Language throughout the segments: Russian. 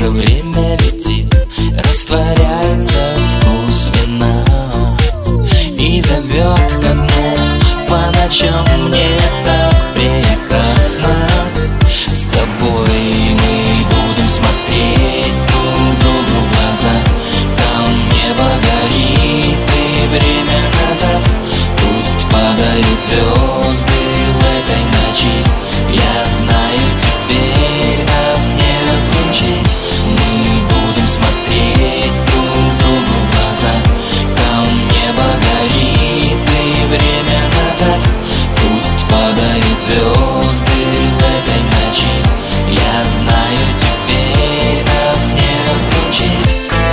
будто время летит, растворяется вкус вина и зовет ко дну. По ночам мне так прекрасно. С тобой мы будем смотреть друг другу в глаза. Там небо горит и время назад. Пусть падают звезды в этой ночи. Я знаю, теперь нас не разлучить. Мы будем смотреть друг другу в глаза. Там небо горит и время назад. Пусть падают звезды в этой ночи. Я знаю, теперь нас не разлучить.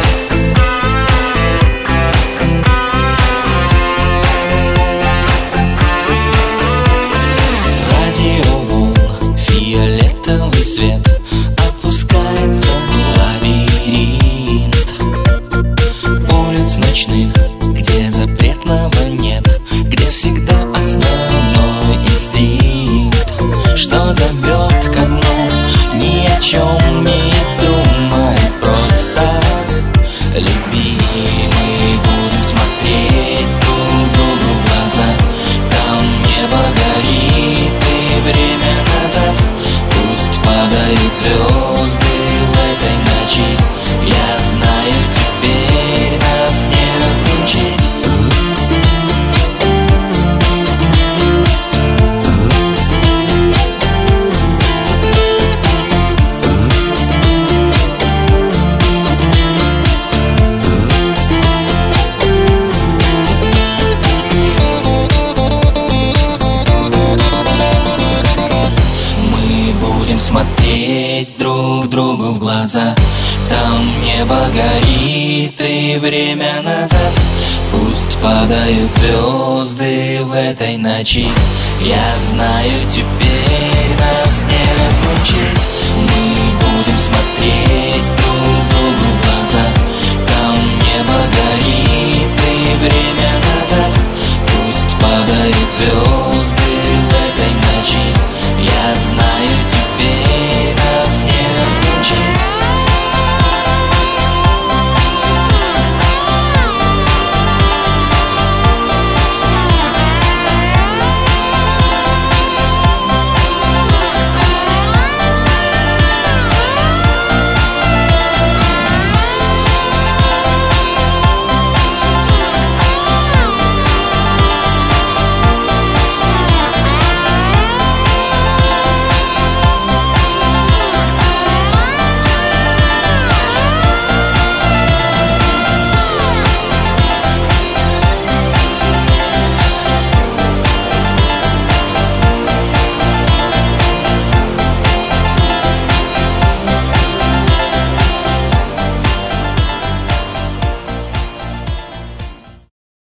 Радиоволн, фиолетовый свет опускается в лабиринт улиц ночных, где запретного нет, где всегда основной инстинкт, что зовет ко дну, ни о чем не думай, просто люби. Мы будем смотреть друг другу в глаза. Там небо горит и время назад. Пусть падают звезды в этой ночи. Я знаю, теперь нас не разлучить. Смотреть друг другу в глаза. Там небо горит и время назад. Пусть падают звезды в этой ночи. Я знаю, теперь нас не разлучить. Мы будем